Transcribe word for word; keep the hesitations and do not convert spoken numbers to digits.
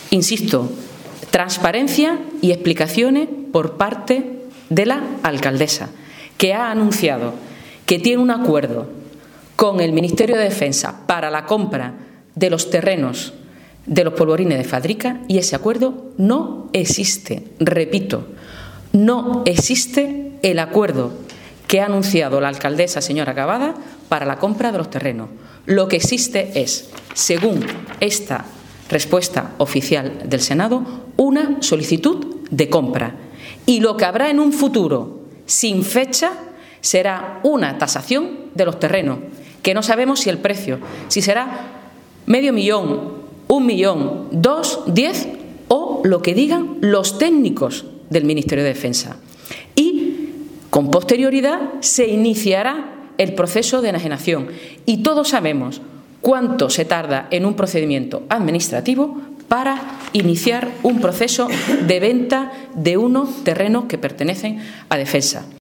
Insisto, transparencia y explicaciones por parte de la alcaldesa, que ha anunciado que tiene un acuerdo con el Ministerio de Defensa para la compra de los terrenos de los polvorines de Fadrica, y ese acuerdo no existe. Repito, no existe el acuerdo que ha anunciado la alcaldesa señora Cavada para la compra de los terrenos. Lo que existe es, según esta respuesta oficial del Senado, una solicitud de compra. Y lo que habrá en un futuro sin fecha será una tasación de los terrenos, que no sabemos si el precio, si será medio millón, un millón, dos, diez o lo que digan los técnicos del Ministerio de Defensa. Y con posterioridad se iniciará el proceso de enajenación. Y todos sabemos cuánto se tarda en un procedimiento administrativo para iniciar un proceso de venta de unos terrenos que pertenecen a Defensa.